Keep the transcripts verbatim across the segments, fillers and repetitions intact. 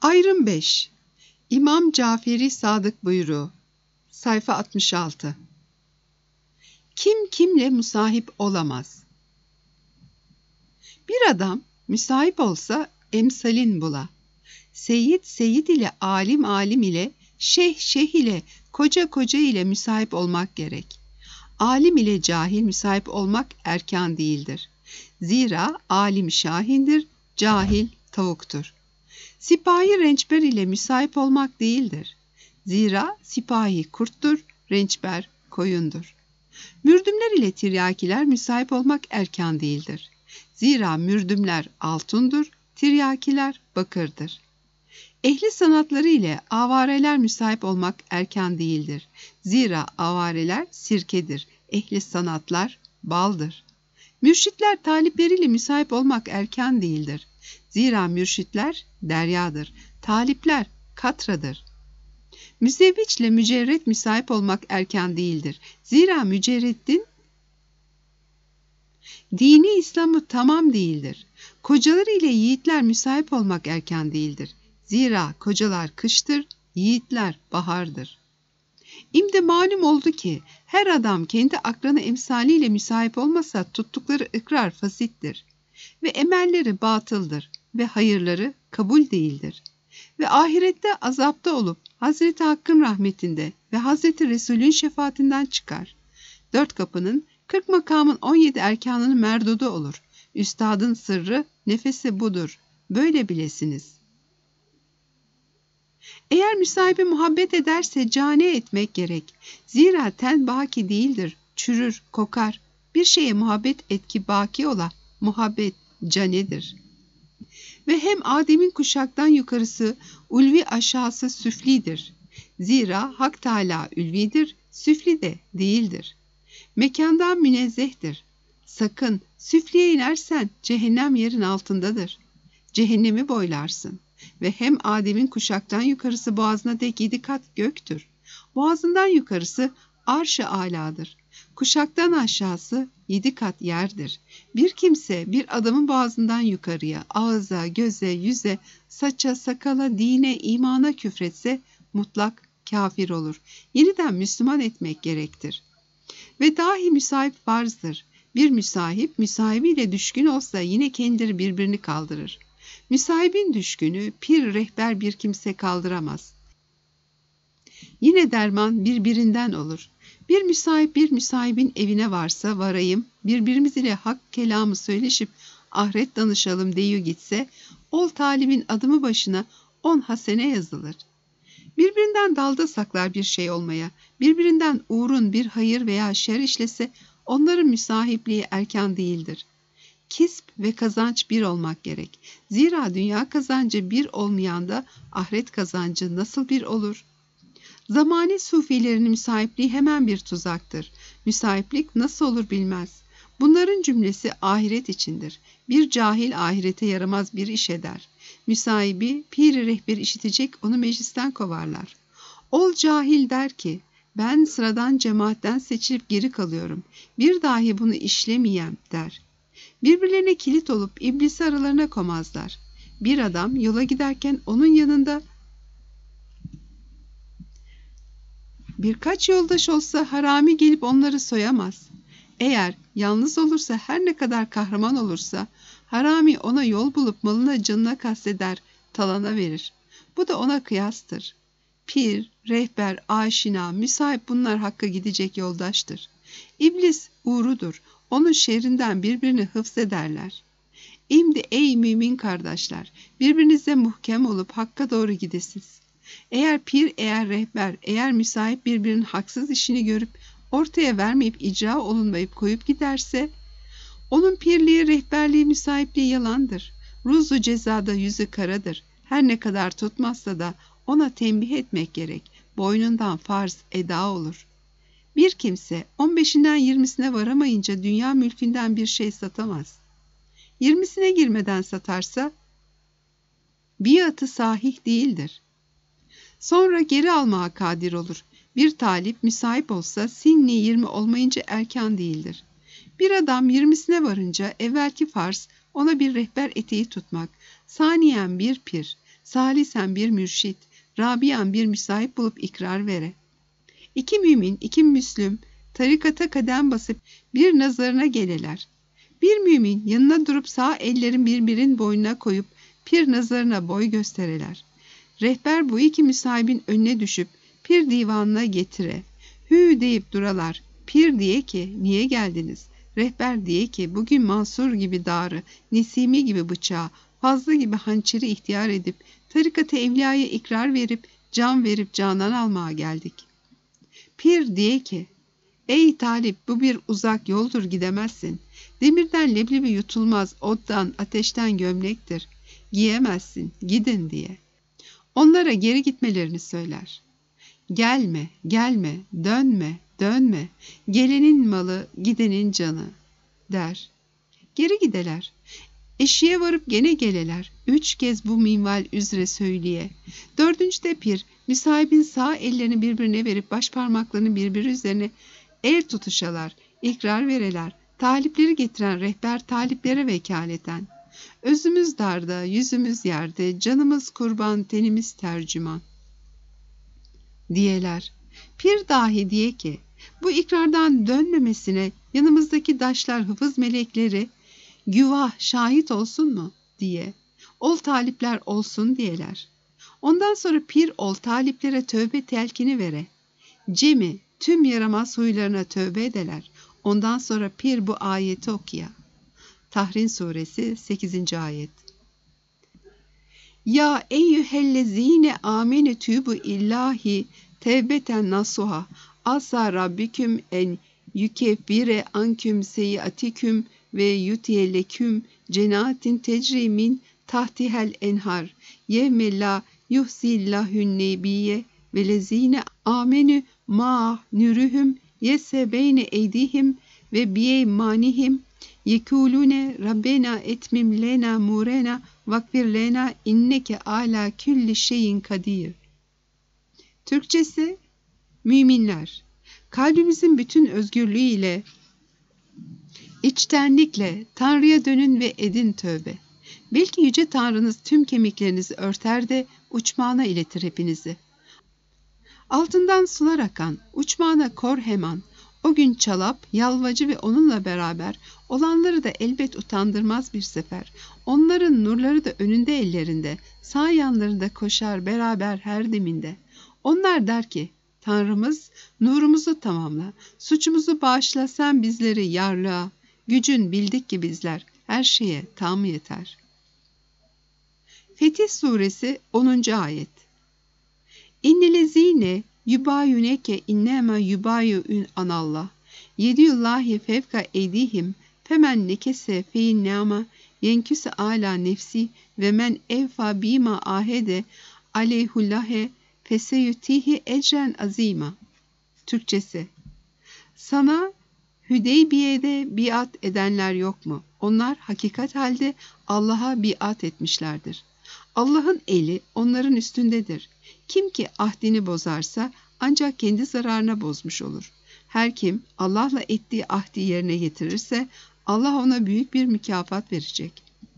Ayrım beş. İmam Caferi Sadık buyruğu. Sayfa altmış altı. Kim kimle müsahip olamaz? Bir adam müsahip olsa emsalin bula. Seyyid seyyid ile, alim alim ile, şeyh şeyh ile, koca koca ile müsahip olmak gerek. Alim ile cahil müsahip olmak erkan değildir. Zira alim şahindir, cahil tavuktur. Sipahi rençber ile müsahip olmak değildir. Zira sipahi kurttur, rençber koyundur. Mürdümler ile tiryakiler müsahip olmak erkan değildir. Zira mürdümler altındır, tiryakiler bakırdır. Ehli sanatları ile avareler müsahip olmak erkan değildir. Zira avareler sirkedir, ehli sanatlar baldır. Mürşitler talipleriyle müsahip olmak erkan değildir. Zira mürşitler deryadır, talipler katradır. Müzevviçle mücerret müsahip olmak erkan değildir. Zira mücerretin dini İslam'ı tamam değildir. Kocaları ile yiğitler müsahip olmak erkan değildir. Zira kocalar kıştır, yiğitler bahardır. İmde malum oldu ki her adam kendi akranı emsaliyle müsahip olmasa tuttukları ikrar fasittir ve emelleri batıldır ve hayırları kabul değildir. Ve ahirette azapta olup Hazreti Hakk'ın rahmetinde ve Hazreti Resul'ün şefaatinden çıkar. Dört kapının, kırk makamın on yedi erkanının merdudu olur. Üstadın sırrı, nefesi budur. Böyle bilesiniz. Eğer müsahibi muhabbet ederse cane etmek gerek. Zira ten baki değildir, çürür, kokar. Bir şeye muhabbet etki baki ola, muhabbet canedir. Ve hem Adem'in kuşaktan yukarısı, ulvi aşağısı süflidir. Zira Hak Teâlâ ülvidir, süfli de değildir. Mekandan münezzehtir. Sakın süfliye inersen cehennem yerin altındadır. Cehennemi boylarsın. Ve hem Adem'in kuşaktan yukarısı boğazına dek yedi kat göktür. Boğazından yukarısı arş-ı âlâdır. Kuşaktan aşağısı yedi kat yerdir. Bir kimse bir adamın boğazından yukarıya, ağıza, göze, yüze, saça, sakala, dine, imana küfretse mutlak kafir olur. Yeniden Müslüman etmek gerektir. Ve dahi müsahip farzdır. Bir müsahip, müsahibiyle düşkün olsa yine kendileri birbirini kaldırır. Müsahibin düşkünü pir rehber bir kimse kaldıramaz. Yine derman birbirinden olur. Bir müsahip bir müsahibin evine varsa varayım, birbirimiz ile hak kelamı söyleşip ahiret danışalım deyu gitse, ol talibin adımı başına on hasene yazılır. Birbirinden dalda saklar bir şey olmaya, birbirinden uğrun bir hayır veya şer işlese, onların müsahipliği erkan değildir. Kisp ve kazanç bir olmak gerek. Zira dünya kazancı bir olmayan da ahiret kazancı nasıl bir olur? Zamane sufilerinin müsahipliği hemen bir tuzaktır. Müsahiplik nasıl olur bilmez. Bunların cümlesi ahiret içindir. Bir cahil ahirete yaramaz bir iş eder. Müsahibi pir-i rehber işitecek onu meclisten kovarlar. Ol cahil der ki, ben sıradan cemaatten seçilip geri kalıyorum. Bir dahi bunu işlemeyem der. Birbirlerine kilit olup iblisi aralarına komazlar. Bir adam yola giderken onun yanında birkaç yoldaş olsa harami gelip onları soyamaz. Eğer yalnız olursa her ne kadar kahraman olursa harami ona yol bulup malına canına kasteder, talana verir. Bu da ona kıyastır. Pir, rehber, aşina, müsahip bunlar hakka gidecek yoldaştır. İblis uğrudur. Onun şerrinden birbirini hıfzederler. İmdi ey mümin kardeşler, birbirinize muhkem olup hakka doğru gidesiniz. Eğer pir, eğer rehber, eğer müsahip birbirinin haksız işini görüp ortaya vermeyip icra olunmayıp koyup giderse, onun pirliği, rehberliği, müsahipliği yalandır. Ruzu cezada yüzü karadır. Her ne kadar tutmazsa da ona tembih etmek gerek. Boynundan farz eda olur. Bir kimse on beşinden yirmisine varamayınca dünya mülkünden bir şey satamaz. Yirmisine girmeden satarsa biatı sahih değildir. Sonra geri almaya kadir olur. Bir talip müsahip olsa sinni yirmi olmayınca erkan değildir. Bir adam yirmisine varınca evvelki farz ona bir rehber eteği tutmak, saniyen bir pir, salisen bir mürşit, rabian bir müsahip bulup ikrar vere. İki mümin, iki Müslüm, tarikata kadem basıp bir nazarına geleler. Bir mümin yanına durup sağ ellerin birbirin boynuna koyup pir nazarına boy göstereler. Rehber bu iki müsahibin önüne düşüp pir divanına getire. Hü deyip duralar. Pir diye ki niye geldiniz? Rehber diye ki bugün Mansur gibi darı, Nesimi gibi bıçağı, Fazlı gibi hançeri ihtiyar edip tarikat-ı evliyaya ikrar verip can verip canan almaya geldik. Pir diye ki ey talip bu bir uzak yoldur gidemezsin. Demirden leblebi yutulmaz, ottan ateşten gömlektir. Giyemezsin, gidin diye. Onlara geri gitmelerini söyler. Gelme, gelme, dönme, dönme. Gelenin malı, gidenin canı der. Geri gideler. Eşiğe varıp gene geleler. Üç kez bu minval üzere söyleye. Dördüncüde pir, müsahibin sağ ellerini birbirine verip baş parmaklarını birbiri üzerine el tutuşalar, ikrar vereler. Talipleri getiren rehber taliplere vekaleten. Özümüz darda, yüzümüz yerde, canımız kurban, tenimiz tercüman diyeler. Pir dahi diye ki, bu ikrardan dönmemesine yanımızdaki daşlar hıfız melekleri güvah şahit olsun mu diye. Ol talipler olsun diyeler. Ondan sonra pir ol taliplere tövbe telkini vere. Cemi tüm yaramaz huylarına tövbe edeler. Ondan sonra pir bu ayeti okuya. Tahrin suresi sekizinci ayet. Ya eyyühellezine amene tübü illahi tevbeten nasuha asa rabbiküm en yükeffire anküm seyiatiküm ve yutiyeleküm cenatin tecrimin tahtihel enhar yevme la yuhzillahün nebiye ve lezine amenü ma nürühüm yese beyne eydihim ve biyeymanihim yekulune rabbena etmim lena murena vakfir lena inneke ala külli şeyin kadir. Türkçesi, müminler, kalbimizin bütün özgürlüğüyle, içtenlikle Tanrı'ya dönün ve edin tövbe. Belki Yüce Tanrınız tüm kemiklerinizi örter de uçmağına iletir hepinizi. Altından sular akan, uçmağına kor hemen, o gün çalap, yalvacı ve onunla beraber olanları da elbet utandırmaz bir sefer. Onların nurları da önünde ellerinde, sağ yanlarında koşar beraber her deminde. Onlar der ki, Tanrımız nurumuzu tamamla, suçumuzu bağışla sen bizleri yarlığa, gücün bildik ki bizler her şeye tam yeter. Fetih Suresi onuncu ayet. İnnelezine yubayuneke innema yubayun anallah. Yediyullahi fevka eydihim femen nekese feyin nema yenküse ala nefsi ve men evfa bima ahede aleyhullahe feseyutihi ecren azima. Türkçesi. Sana Hüdeybiye'de biat edenler yok mu? Onlar hakikat halde Allah'a biat etmişlerdir. Allah'ın eli onların üstündedir. Kim ki ahdini bozarsa ancak kendi zararına bozmuş olur. Her kim Allah'la ettiği ahdi yerine getirirse Allah ona büyük bir mükafat verecek.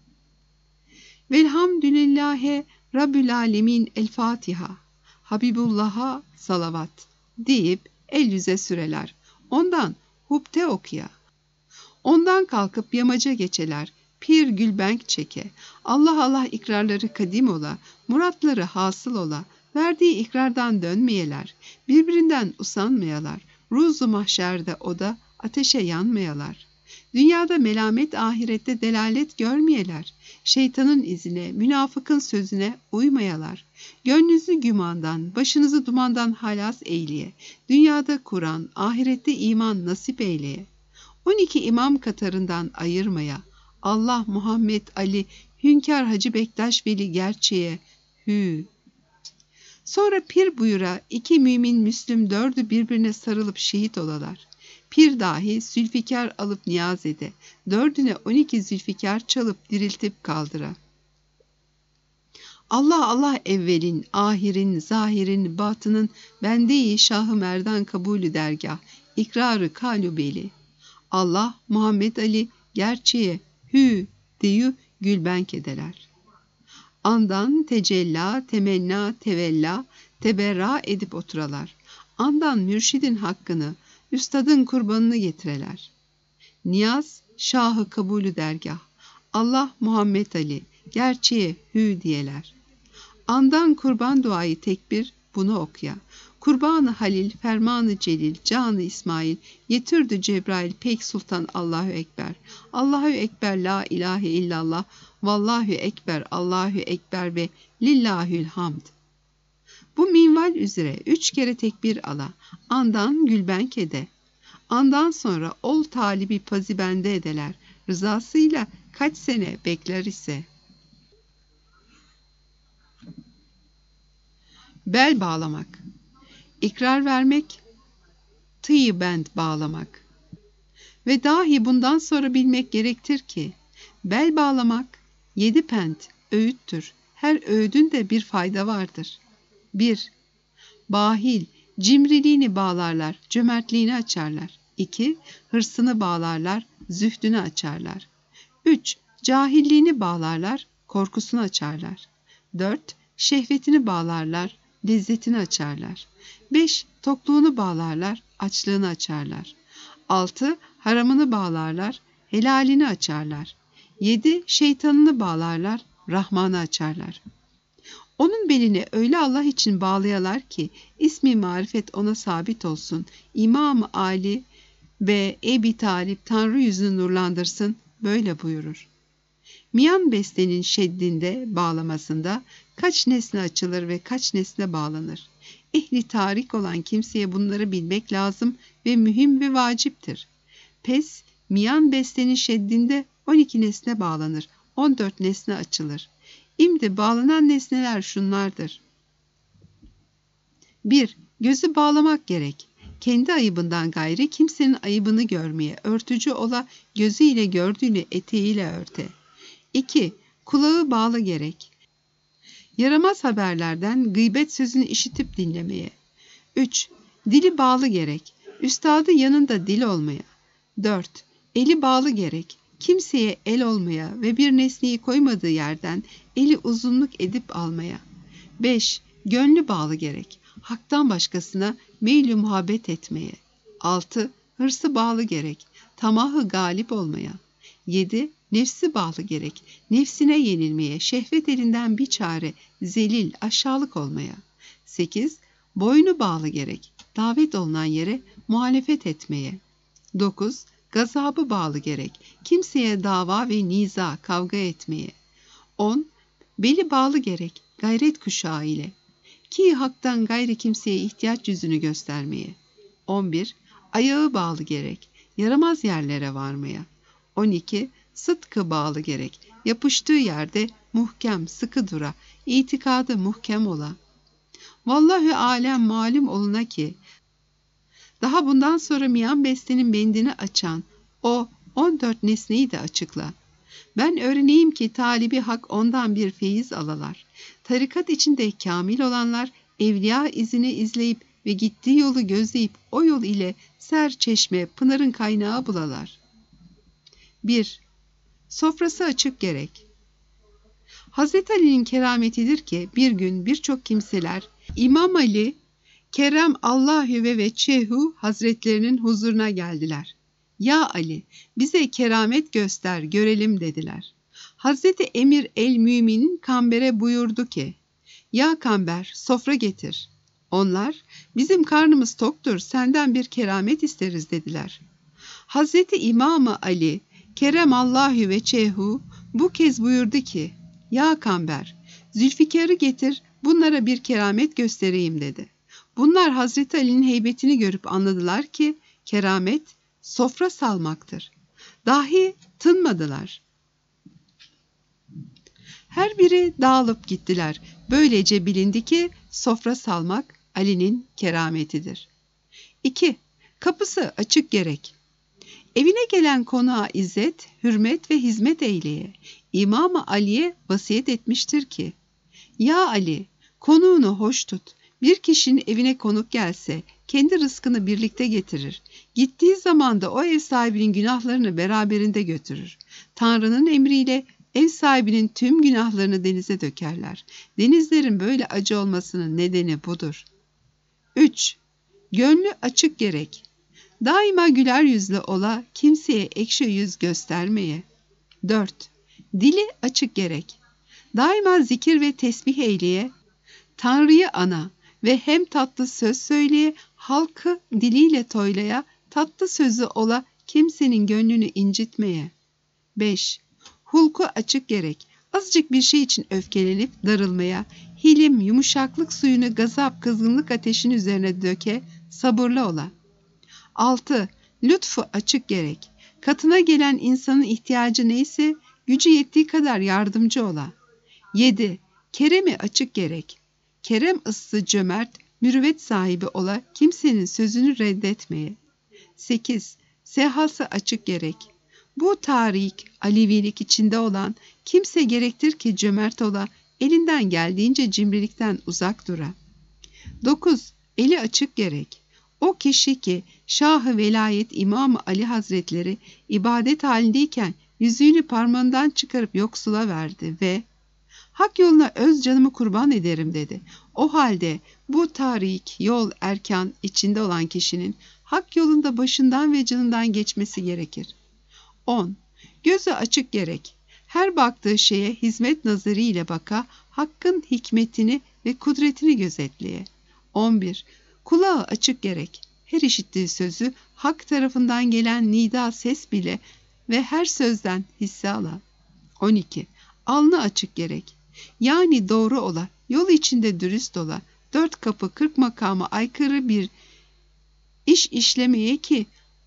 Velhamdülillahi Rabbül Alemin El Fatiha. Habibullah'a salavat deyip el yüze süreler. Ondan hupte okuya. Ondan kalkıp yamaca geçeler. Pir gülbenk çeke. Allah Allah ikrarları kadim ola. Muratları hasıl ola. Verdiği ikrardan dönmeyeler. Birbirinden usanmayalar. Ruzu mahşerde oda ateşe yanmayalar. Dünyada melamet ahirette delalet görmeyeler. Şeytanın izine, münafıkın sözüne uymayalar. Gönlünüzü gümandan, başınızı dumandan halas eyleye. Dünyada Kur'an, ahirette iman nasip eyleye. on iki imam katarından ayırmaya. Allah, Muhammed, Ali, Hünkar Hacı Bektaş Veli gerçeğe. Hü. Sonra pir buyura iki mümin Müslüm dördü birbirine sarılıp şehit olalar. Pir dahi zülfikar alıp niyaz ede. Dördüne on iki zülfikar çalıp diriltip kaldıra. Allah Allah evvelin, ahirin, zahirin, batının bende-i Şah-ı Merdan kabulü dergah, ikrarı kalübeli. Allah, Muhammed Ali gerçeğe hü deyü gülbenk edeler. Andan tecella, temenna, tevella, teberra edip oturalar. Andan mürşidin hakkını, üstadın kurbanını getireler. Niyaz, şahı kabulü dergah. Allah Muhammed Ali, gerçeğe hü diyeler. Andan kurban duayı tekbir, bunu okuya. Kurbanı Halil, fermanı Celil, canı İsmail, yetirdi Cebrail, pek sultan Allahu Ekber. Allahu Ekber, la ilahe illallah, vallahu ekber, Allahu ekber ve lillahül hamd. Bu minval üzere üç kere tekbir ala, andan gülbenk ede. Andan sonra ol talibi pazibende edeler, rızasıyla kaç sene bekler ise. Bel bağlamak, ikrar vermek, tıyı bend bağlamak. Ve dahi bundan sonra bilmek gerektir ki, bel bağlamak, yedi pent, öğüttür. Her öğüdün de bir fayda vardır. bir. Bahil, cimriliğini bağlarlar, cömertliğini açarlar. iki. Hırsını bağlarlar, zühdünü açarlar. üç. Cahilliğini bağlarlar, korkusunu açarlar. dört. Şehvetini bağlarlar, lezzetini açarlar. beş. Tokluğunu bağlarlar, açlığını açarlar. altı. Haramını bağlarlar, helalini açarlar. yedi. Şeytanını bağlarlar, Rahman'ı açarlar. Onun belini öyle Allah için bağlayalar ki ismi marifet ona sabit olsun. İmam-ı Ali ve Ebi Talip Tanrı yüzünü nurlandırsın, böyle buyurur. Miyan bestenin şeddinde bağlamasında kaç nesne açılır ve kaç nesne bağlanır? Ehli tarik olan kimseye bunları bilmek lazım ve mühim ve vaciptir. Pes, miyan bestenin şeddinde on iki nesne bağlanır, on dört nesne açılır. İmdi bağlanan nesneler şunlardır. bir. Gözü bağlamak gerek. Kendi ayıbından gayri kimsenin ayıbını görmeye, örtücü ola gözüyle gördüğünü eteğiyle örte. iki. Kulağı bağlı gerek. Yaramaz haberlerden gıybet sözünü işitip dinlemeye. üç. Dili bağlı gerek. Üstadı yanında dil olmaya. dört. Eli bağlı gerek. Kimseye el olmaya ve bir nesneyi koymadığı yerden eli uzunluk edip almaya. beş. Gönlü bağlı gerek. Hak'tan başkasına meylü muhabbet etmeye. altı. Hırsı bağlı gerek. Tamahı galip olmaya. yedi. Nefsi bağlı gerek. Nefsine yenilmeye, şehvet elinden bir çare, zelil, aşağılık olmaya. sekiz. Boynu bağlı gerek. Davet olunan yere muhalefet etmeye. dokuz. Gazabı bağlı gerek. Kimseye dava ve niza, kavga etmeye. on. Beli bağlı gerek. Gayret kuşağı ile. Ki haktan gayri kimseye ihtiyaç yüzünü göstermeye. on bir. Ayağı bağlı gerek. Yaramaz yerlere varmaya. on iki. Sıtkı bağlı gerek. Yapıştığı yerde muhkem, sıkı dura, itikadı muhkem ola. Vallahi alem malum oluna ki, daha bundan sonra miyan bestenin bendini açan o on dört nesneyi de açıkla. Ben öğreneyim ki talibi hak ondan bir feyiz alalar. Tarikat içinde kamil olanlar evliya izini izleyip ve gittiği yolu gözleyip o yol ile ser çeşme, pınarın kaynağı bulalar. bir. Sofrası açık gerek. Hazreti Ali'nin kerametidir ki bir gün birçok kimseler İmam Ali Kerem Allahü ve Veçehu Hazretlerinin huzuruna geldiler. Ya Ali, bize keramet göster, görelim dediler. Hazreti Emir el-Mümin'in Kamber'e buyurdu ki, ya Kamber, sofra getir. Onlar, bizim karnımız toktur, senden bir keramet isteriz dediler. Hazreti İmam-ı Ali, Kerem Allahü Veçehu bu kez buyurdu ki, ya Kamber, Zülfikar'ı getir, bunlara bir keramet göstereyim dedi. Bunlar Hazreti Ali'nin heybetini görüp anladılar ki keramet sofra salmaktır. Dahi tınmadılar. Her biri dağılıp gittiler. Böylece bilindi ki sofra salmak Ali'nin kerametidir. iki. Kapısı açık gerek. Evine gelen konuğa izzet, hürmet ve hizmet eyleye. İmam-ı Ali'ye vasiyet etmiştir ki, ya Ali, konuğunu hoş tut. Bir kişinin evine konuk gelse, kendi rızkını birlikte getirir. Gittiği zaman da o ev sahibinin günahlarını beraberinde götürür. Tanrı'nın emriyle Ev sahibinin tüm günahlarını denize dökerler. Denizlerin böyle acı olmasının nedeni budur. üç. Gönlü açık gerek. Daima güler yüzlü ola, kimseye ekşi yüz göstermeye. dört. Dili açık gerek. Daima zikir ve tesbih eyleye, Tanrı'yı ana ve hem tatlı söz söyleye, halkı diliyle toylaya, tatlı sözü ola, kimsenin gönlünü incitmeye. beş. Hulku açık gerek. Azıcık bir şey için öfkelenip darılmaya, hilim, yumuşaklık suyunu gazap, kızgınlık ateşin üzerine döke, sabırlı ola. altı. Lütfu açık gerek. Katına gelen insanın ihtiyacı neyse, gücü yettiği kadar yardımcı ola. yedi. Keremi açık gerek. Kerem ıssı cömert, mürüvvet sahibi ola, kimsenin sözünü reddetmeye. sekiz. Sehası açık gerek. Bu tarik, alevilik içinde olan kimse gerektir ki cömert ola, elinden geldiğince cimrilikten uzak dura. dokuz. Eli açık gerek. O kişi ki Şah-ı Velayet İmam-ı Ali Hazretleri ibadet halindeyken yüzüğünü parmağından çıkarıp yoksula verdi ve hak yoluna öz canımı kurban ederim dedi. O halde bu tarik, yol, erkan içinde olan kişinin hak yolunda başından ve canından geçmesi gerekir. on. Gözü açık gerek. Her baktığı şeye hizmet nazarı ile baka, hakkın hikmetini ve kudretini gözetleye. on bir. Kulağı açık gerek. Her işittiği sözü hak tarafından gelen nida ses bile ve her sözden hisse ala. on iki. Alnı açık gerek. Yani doğru ola, yol içinde dürüst ola, dört kapı kırk makama aykırı bir iş işlemeye ki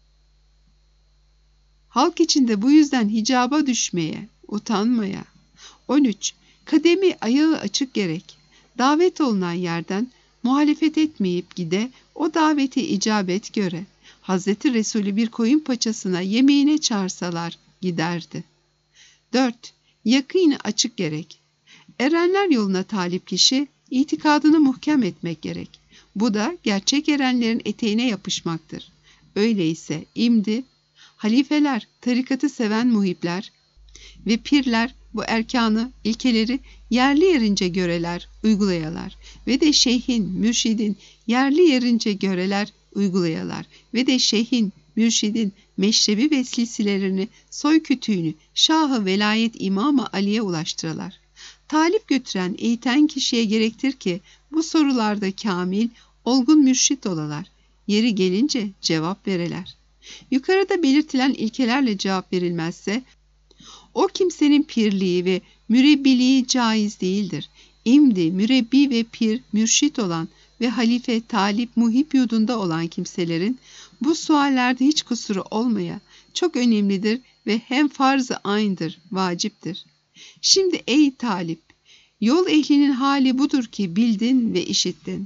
halk içinde bu yüzden hicaba düşmeye, utanmaya. on üç. Kademi ayağı açık gerek. Davet olunan yerden muhalefet etmeyip gide, o daveti icabet göre. Hazreti Resulü bir koyun paçasına yemeğine çağırsalar giderdi. dört. Yakîni açık gerek. Erenler yoluna talip kişi itikadını muhkem etmek gerek. Bu da gerçek erenlerin eteğine yapışmaktır. Öyleyse imdi, halifeler, tarikatı seven muhipler ve pirler bu erkanı, ilkeleri yerli yerince göreler, uygulayalar ve de şeyhin, mürşidin yerli yerince göreler, uygulayalar ve de şeyhin, mürşidin meşrebi ve silsilelerini, soy kütüğünü Şah-ı Velayet İmam-ı Ali'ye ulaştıralar. Talip götüren, eğiten kişiye gerektir ki bu sorularda kamil, olgun mürşit olalar. Yeri gelince cevap vereler. Yukarıda belirtilen ilkelerle cevap verilmezse, o kimsenin pirliği ve mürebbiliği caiz değildir. İmdi, mürebbi ve pir, mürşit olan ve halife, talip, muhip yurdunda olan kimselerin bu suallerde hiç kusuru olmaya çok önemlidir ve hem farz-ı ayn'dır, vaciptir. Şimdi ey talip, yol ehlinin hali budur ki bildin ve işittin.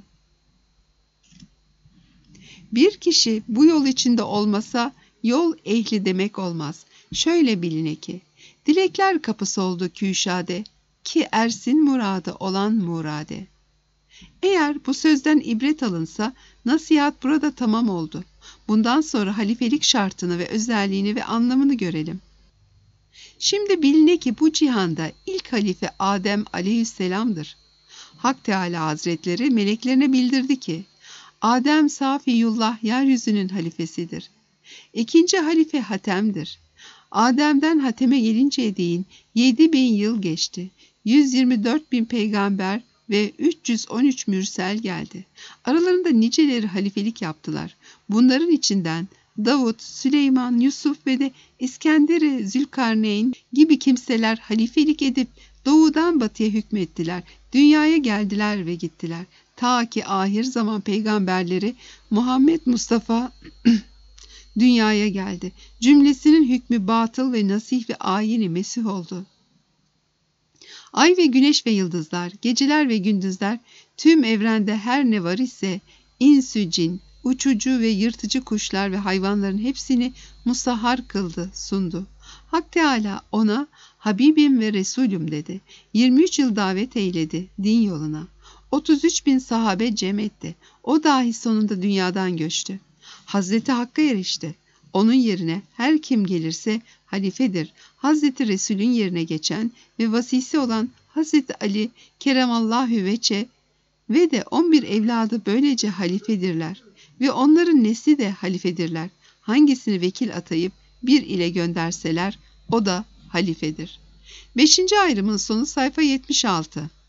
Bir kişi bu yol içinde olmasa yol ehli demek olmaz. Şöyle biline ki, dilekler kapısı oldu küşade, ki ersin muradı olan murade. Eğer bu sözden ibret alınsa, nasihat burada tamam oldu. Bundan sonra halifelik şartını ve özelliğini ve anlamını görelim. Şimdi biline ki bu cihanda ilk halife Adem aleyhisselam'dır. Hak Teâlâ Hazretleri meleklerine bildirdi ki, Adem Safiyullah yeryüzünün halifesidir. İkinci halife Hatem'dir. Adem'den Hatem'e gelinceye değin yedi bin yıl geçti. yüz yirmi dört bin peygamber ve üç yüz on üç mürsel geldi. Aralarında niceleri halifelik yaptılar. Bunların içinden Davut, Süleyman, Yusuf ve de İskender-i Zülkarneyn gibi kimseler halifelik edip doğudan batıya hükmettiler. Dünyaya geldiler ve gittiler. Ta ki ahir zaman peygamberleri Muhammed Mustafa dünyaya geldi. Cümlesinin hükmü batıl ve nasih ve ayini mesih oldu. Ay ve güneş ve yıldızlar, geceler ve gündüzler, tüm evrende her ne var ise insü cin, uçucu ve yırtıcı kuşlar ve hayvanların hepsini musahhar kıldı, sundu. Hak Teâlâ ona Habibim ve Resulüm dedi. yirmi üç yıl davet eyledi din yoluna. otuz üç bin sahabe cem etti. O dahi sonunda dünyadan göçtü. Hazreti Hakk'a erişti. Onun yerine her kim gelirse halifedir. Hazreti Resul'ün yerine geçen ve vasisi olan Hazreti Ali Keremallahu veçe ve de on bir evladı böylece halifedirler ve onların nesli de halifedirler. Hangisini vekil atayıp bir ile gönderseler o da halifedir. Beşinci ayrımın sonu sayfa yetmiş altı.